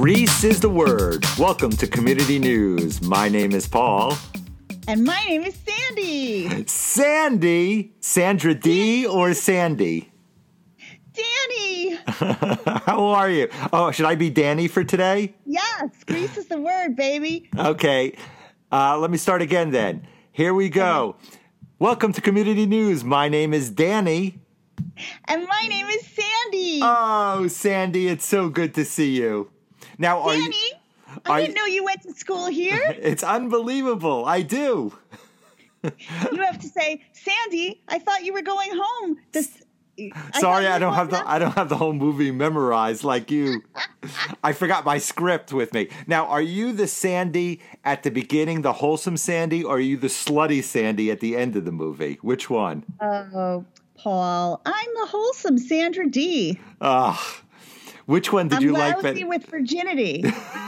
Grease is the word. Welcome to Community News. My name is Paul. And my name is Sandy. Sandy? Sandra D or Sandy? Danny. How are you? Oh, should I be Danny for today? Yes, Grease is the word, baby. Okay. Let me start again then. Here we go. Welcome to Community News. My name is Danny. And my name is Sandy. Oh, Sandy, it's so good to see you. Now, Danny, I didn't know you went to school here. It's unbelievable. I do. You have to say, Sandy, I thought you were going home. Sorry, I don't have the whole movie memorized like you. I forgot my script with me. Now, are you the Sandy at the beginning, the wholesome Sandy, or are you the slutty Sandy at the end of the movie? Which one? Oh, Paul, I'm the wholesome Sandra D. Which one did you like? I'm lousy with virginity.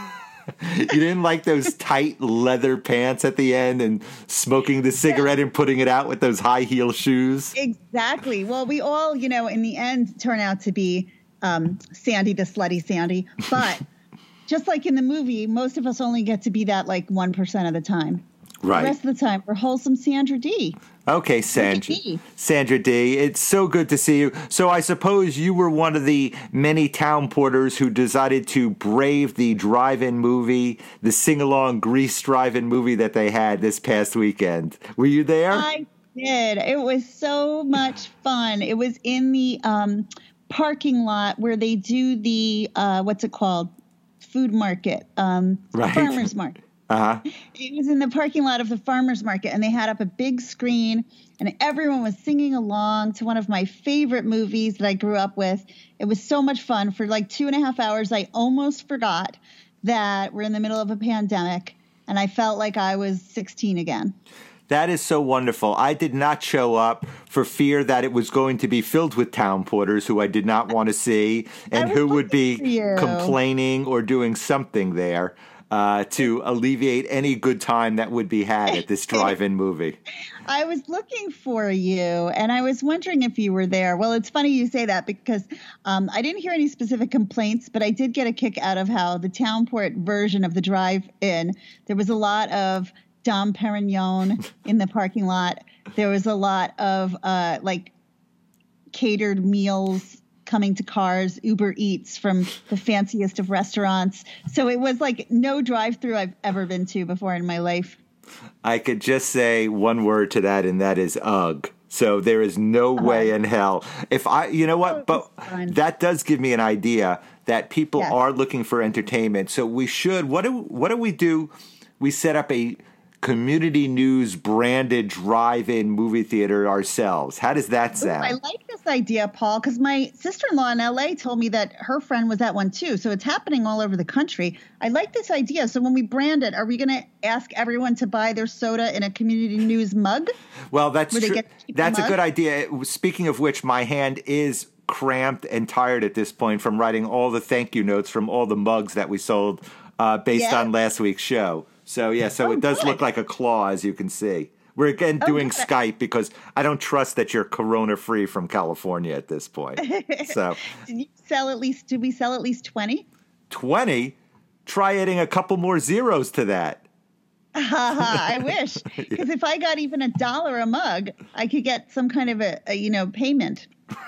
You didn't like those tight leather pants at the end and smoking the cigarette and putting it out with those high heel shoes? Exactly. Well, we all, in the end turn out to be Sandy, the slutty Sandy. But just like in the movie, most of us only get to be that like 1% of the time. Right. The rest of the time, we're wholesome Sandra D. Okay, Sandra D. It's so good to see you. So I suppose you were one of the many town porters who decided to brave the drive-in movie, the sing-along Grease drive-in movie that they had this past weekend. Were you there? I did. It was so much fun. It was in the parking lot where they do the, what's it called? Food market, right. Farmer's market. Uh-huh. It was in the parking lot of the farmer's market, and they had up a big screen, and everyone was singing along to one of my favorite movies that I grew up with. It was so much fun. For like 2.5 hours, I almost forgot that we're in the middle of a pandemic, and I felt like I was 16 again. That is so wonderful. I did not show up for fear that it was going to be filled with town porters who I did not want to see and who would be complaining or doing something there. To alleviate any good time that would be had at this drive-in movie. I was looking for you, and I was wondering if you were there. Well, it's funny you say that because I didn't hear any specific complaints, but I did get a kick out of how the Townport version of the drive-in, there was a lot of Dom Perignon in the parking lot. There was a lot of catered meals coming to cars, Uber Eats from the fanciest of restaurants. So it was like no drive-through I've ever been to before in my life. I could just say one word to that, and that is ugh. So there is no way in hell. But that does give me an idea that people are looking for entertainment. So we should, what do we do? We set up a Community News branded drive-in movie theater ourselves. How does that sound? I like this idea, Paul, because my sister-in-law in LA told me that her friend was at one too. So it's happening all over the country. I like this idea. So when we brand it, are we going to ask everyone to buy their soda in a Community News mug? Well, that's true. That's a good idea. Speaking of which, my hand is cramped and tired at this point from writing all the thank you notes from all the mugs that we sold based on last week's show. So, it does look like a claw, as you can see. We're, again, doing Skype because I don't trust that you're corona-free from California at this point. So, Did we sell at least 20? 20? Try adding a couple more zeros to that. I wish. Because if I got even $1 a mug, I could get some kind of a payment.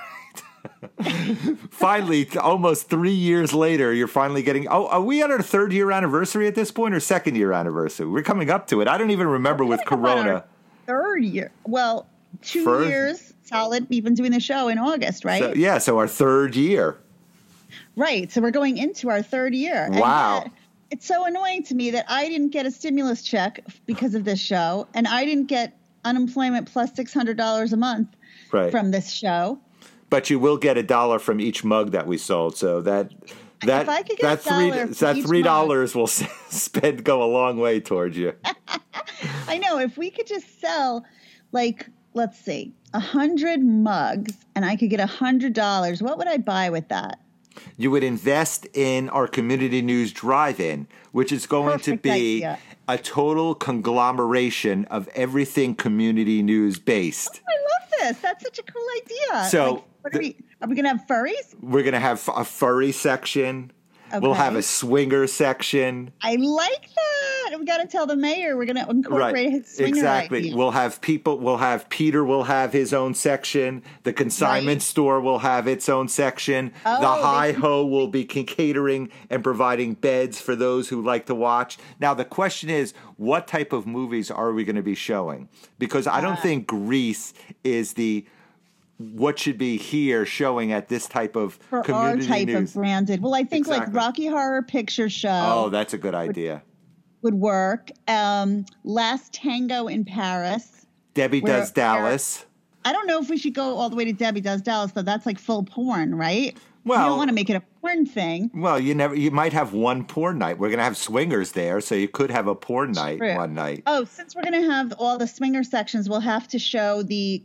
Finally, almost 3 years later, you're finally getting... Oh, are we on our 3rd-year anniversary at this point or 2nd-year anniversary? We're coming up to it. I don't even remember with Corona. 3rd year. Well, 2 years solid. We've been doing the show in August, right? So our 3rd year. Right. So we're going into our 3rd year. Wow. And it's so annoying to me that I didn't get a stimulus check because of this show, and I didn't get unemployment plus $600 a month from this show. But you will get $1 from each mug that we sold, so that $3 will go a long way towards you. I know. If we could just sell, let's see, 100 mugs, and I could get $100, what would I buy with that? You would invest in our Community News drive-in, which is going to be a total conglomeration of everything Community News based. Oh, I love this. That's such a cool idea. So are we going to have furries? We're going to have a furry section. Okay. We'll have a swinger section. I like that. We got to tell the mayor we're going to incorporate his swinger Exactly. idea. We'll have Peter will have his own section. The consignment store will have its own section. The Hi-Ho will be catering and providing beds for those who like to watch. Now, the question is, what type of movies are we going to be showing? Because I don't think Grease is what should be here showing at this type of for community our type news. of branded. Well, I think like Rocky Horror Picture Show. Oh, that's a good idea. Would work. Last Tango in Paris. Debbie Does Dallas. I don't know if we should go all the way to Debbie Does Dallas, though. That's like full porn, right? Well, you don't want to make it a porn thing. Well, you might have one porn night. We're going to have swingers there, so you could have a porn night one night. Oh, since we're going to have all the swinger sections, we'll have to show the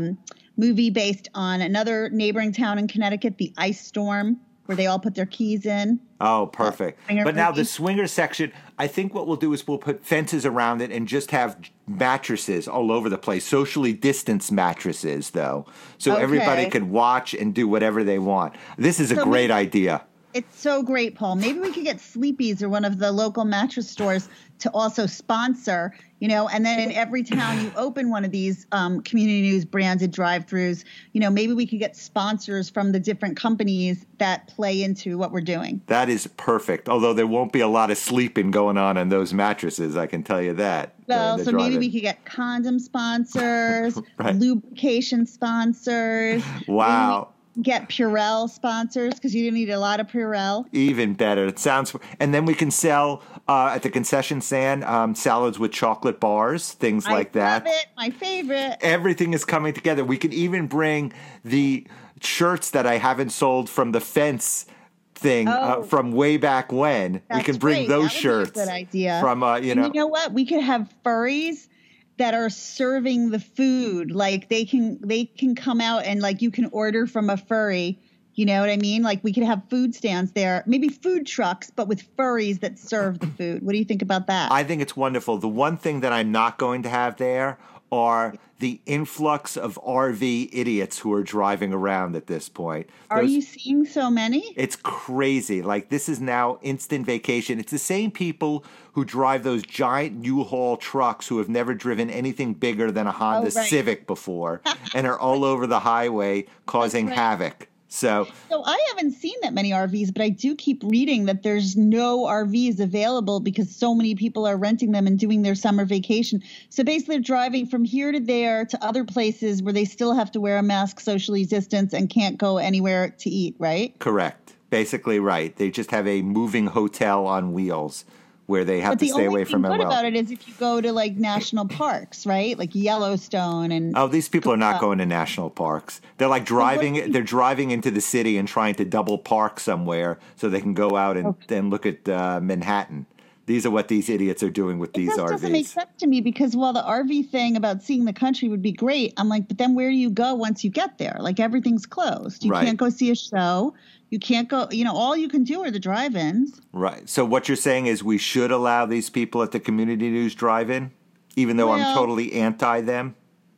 movie based on another neighboring town in Connecticut, the Ice Storm, where they all put their keys in. Oh, perfect. But now the swinger section, I think what we'll do is we'll put fences around it and just have mattresses all over the place, socially distanced mattresses, though, so everybody can watch and do whatever they want. This is a great idea. It's so great, Paul. Maybe we could get Sleepy's or one of the local mattress stores to also sponsor, and then in every town you open one of these community news branded drive-thrus, maybe we could get sponsors from the different companies that play into what we're doing. That is perfect. Although there won't be a lot of sleeping going on those mattresses, I can tell you that. Well, so maybe we could get condom sponsors, lubrication sponsors. Wow. Get Purell sponsors because you need a lot of Purell. Even better. It sounds, and then we can sell at the concession stand salads with chocolate bars, things like that. I love it. My favorite. Everything is coming together. We can even bring the shirts that I haven't sold from the fence thing from way back when. We can bring those shirts. Be a good idea. From you know what? We could have furries that are serving the food. Like they can come out and like you can order from a furry. You know what I mean? Like we could have food stands there, maybe food trucks, but with furries that serve the food. What do you think about that? I think it's wonderful. The one thing that I'm not going to have there are the influx of RV idiots who are driving around at this point. Are you seeing so many? It's crazy. Like this is now instant vacation. It's the same people who drive those giant U-Haul trucks who have never driven anything bigger than a Honda Civic before and are all over the highway causing havoc. So I haven't seen that many RVs, but I do keep reading that there's no RVs available because so many people are renting them and doing their summer vacation. So basically they're driving from here to there to other places where they still have to wear a mask, socially distance, and can't go anywhere to eat, right? Correct. Basically right. They just have a moving hotel on wheels where they have to stay away from everyone. What about it is if you go to like national parks, right? Like Yellowstone and these people are not going to national parks. They're like driving. They're driving into the city and trying to double park somewhere so they can go out and then look at Manhattan. These are what these idiots are doing with these RVs. It doesn't make sense to me because while the RV thing about seeing the country would be great, I'm like, but then where do you go once you get there? Like everything's closed. You can't go see a show. You can't go, all you can do are the drive-ins. Right. So what you're saying is we should allow these people at the community news drive-in, even though I'm totally anti them?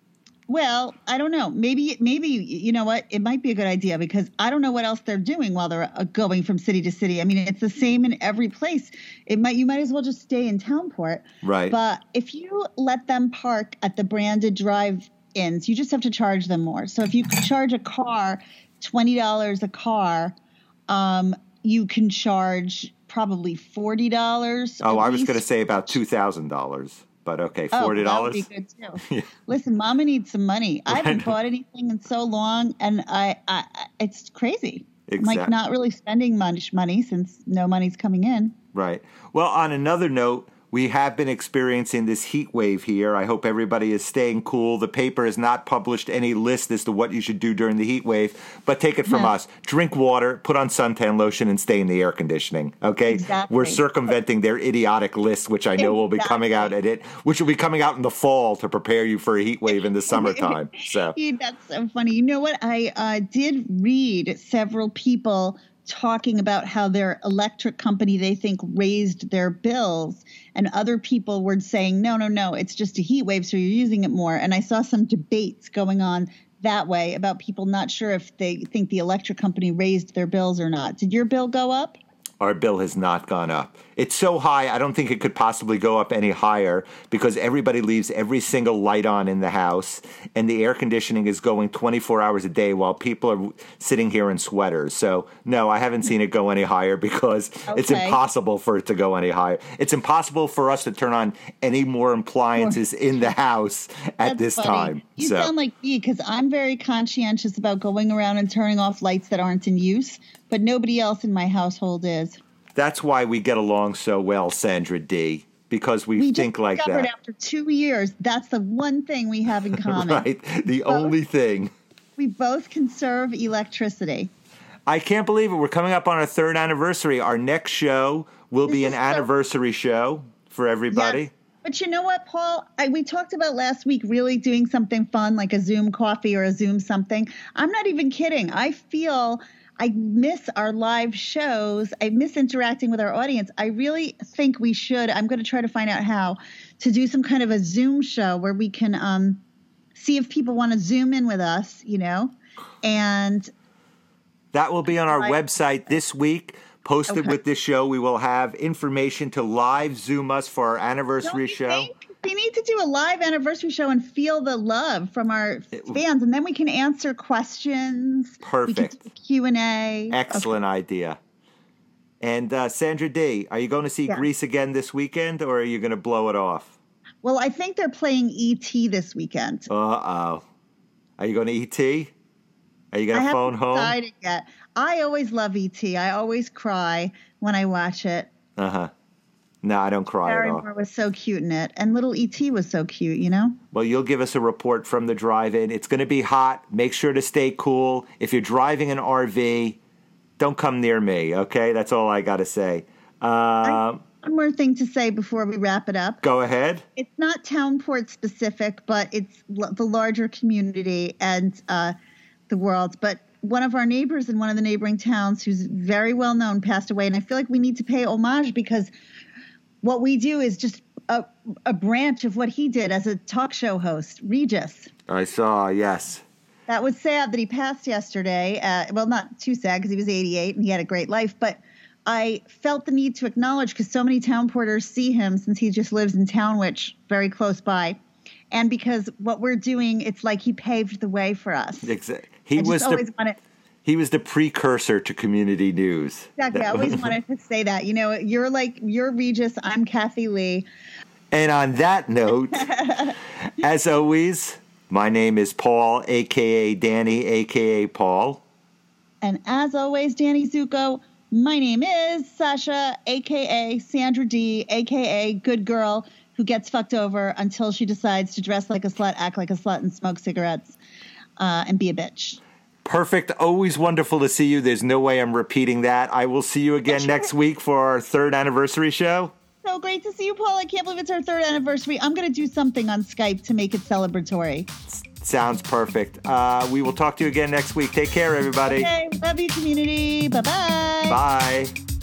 Well, I don't know. Maybe you know what? It might be a good idea because I don't know what else they're doing while they're going from city to city. I mean, it's the same in every place. You might as well just stay in Townport. Right. But if you let them park at the branded drive-ins, you just have to charge them more. So if you charge a car $20 a car, you can charge probably $40. Oh, I was going to say about $2,000. But okay, $40. That would be good too. Yeah. Listen, Mama needs some money. I haven't bought anything in so long, and I it's crazy. Exactly. I'm like not really spending much money since no money's coming in. Right. Well, on another note, we have been experiencing this heat wave here. I hope everybody is staying cool. The paper has not published any list as to what you should do during the heat wave, but take it from us. Drink water, put on suntan lotion, and stay in the air conditioning, okay? Exactly. We're circumventing their idiotic list, which I know will be coming out which will be coming out in the fall to prepare you for a heat wave in the summertime. So that's so funny. You know what? I did read several people talking about how their electric company, they think, raised their bills. And other people were saying, no, it's just a heat wave, so you're using it more. And I saw some debates going on that way about people not sure if they think the electric company raised their bills or not. Did your bill go up? Our bill has not gone up. It's so high, I don't think it could possibly go up any higher because everybody leaves every single light on in the house and the air conditioning is going 24 hours a day while people are sitting here in sweaters. So, no, I haven't seen it go any higher because it's impossible for it to go any higher. It's impossible for us to turn on any more appliances in the house at this time. You sound like me because I'm very conscientious about going around and turning off lights that aren't in use, but nobody else in my household is. That's why we get along so well, Sandra D., because we think like that. After 2 years, that's the one thing we have in common. Right, the only thing. We both conserve electricity. I can't believe it. We're coming up on our 3rd anniversary. Our next show will be an anniversary show for everybody. Yes. But you know what, Paul? We talked about last week really doing something fun like a Zoom coffee or a Zoom something. I'm not even kidding. I feel I miss our live shows. I miss interacting with our audience. I really think we should. I'm going to try to find out how to do some kind of a Zoom show where we can see if people want to Zoom in with us, and that will be on our website this week. Posted with this show, we will have information to live Zoom us for our anniversary show. We need to do a live anniversary show and feel the love from our fans, and then we can answer questions. Perfect. We can do Q&A. Excellent idea. And Sandra D., are you going to see Grease again this weekend, or are you going to blow it off? Well, I think they're playing E.T. this weekend. Uh-oh. Are you going to E.T.? Are you going to phone home? I haven't decided yet. I always love E.T. I always cry when I watch it. Uh-huh. No, I don't cry at all. Barrymore was so cute in it. And little E.T. was so cute, Well, you'll give us a report from the drive-in. It's going to be hot. Make sure to stay cool. If you're driving an RV, don't come near me, okay? That's all I got to say. One more thing to say before we wrap it up. Go ahead. It's not Townport specific, but it's the larger community and the world. But one of our neighbors in one of the neighboring towns who's very well known passed away. And I feel like we need to pay homage because what we do is just a branch of what he did as a talk show host, Regis. I saw, yes. That was sad that he passed yesterday. Well, not too sad because he was 88 and he had a great life. But I felt the need to acknowledge because so many Townporters see him since he just lives in Townwich, very close by. And because what we're doing, it's like he paved the way for us. Exactly. He was the precursor to community news. Exactly. I always wanted to say that. You're Regis. I'm Kathy Lee. And on that note, as always, my name is Paul, a.k.a. Danny, a.k.a. Paul. And as always, Danny Zuko, my name is Sasha, a.k.a. Sandra D., a.k.a. Good Girl, who gets fucked over until she decides to dress like a slut, act like a slut, and smoke cigarettes and be a bitch. Perfect. Always wonderful to see you. There's no way I'm repeating that. I will see you again next week for our 3rd anniversary show. So great to see you, Paul. I can't believe it's our 3rd anniversary. I'm going to do something on Skype to make it celebratory. Sounds perfect. We will talk to you again next week. Take care, everybody. Okay. Love you, community. Bye-bye. Bye.